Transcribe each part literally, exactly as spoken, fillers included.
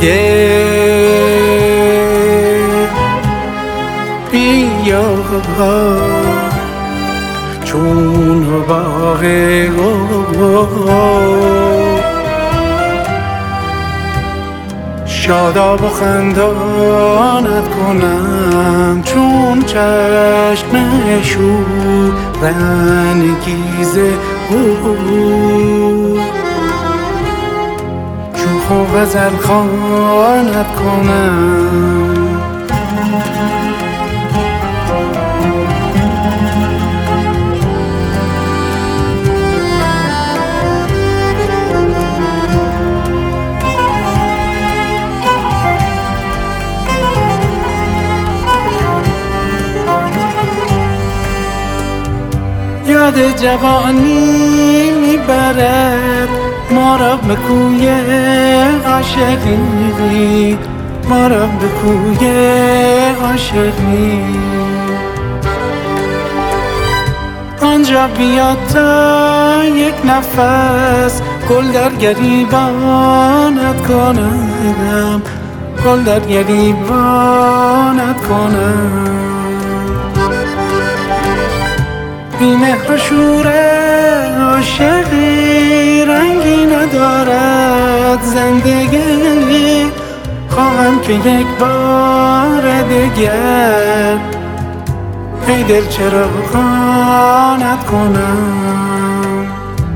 بیا چون باغ شاداب و خندانت کنم چون چشم شورانگیز او شوخ و غزل خوانت کنم یاد جوانی میبرد ما را به کوی عاشقی، ما را به کوی عاشقی. آنجا بیاد تا یک نفس گل در گریبانت کنم، گل در گریبانت کنم. بی مهر و شور عاشقی رنگی ندارد زندگی، خواهم که یک بار دیگر ای دل چرا خانت کنم.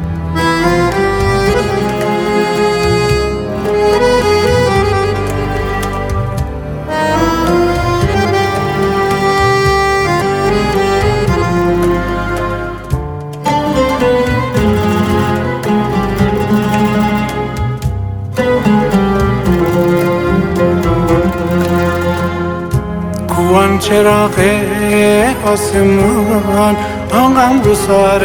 کوان چراغ آسمان آن غم گسار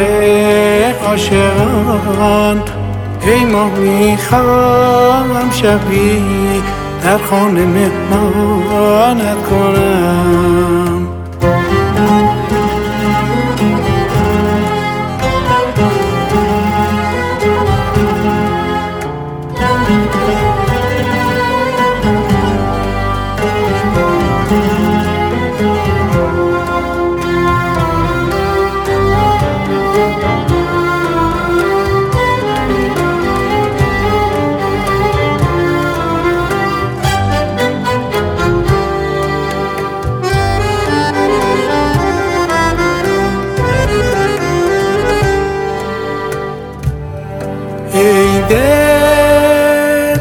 عاشقان، ای ما میخوام شبی در خانه مهمانت کنم. ای دل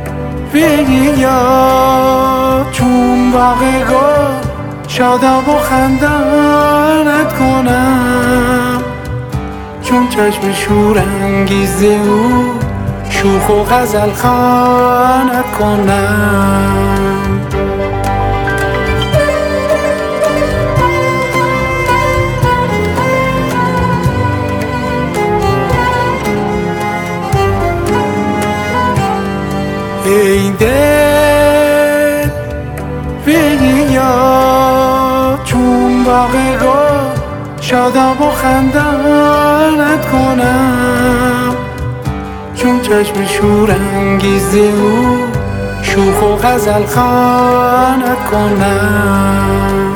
بیا چون باغ گل شاداب و خندانت کنم چون چشم شورانگیز او شوخ و غزل خوانت کنم. ای دل بیا چون باغ گل شاداب و خندانت کنم چون چشم شورانگیز او شوخ و غزل خوانت کنم.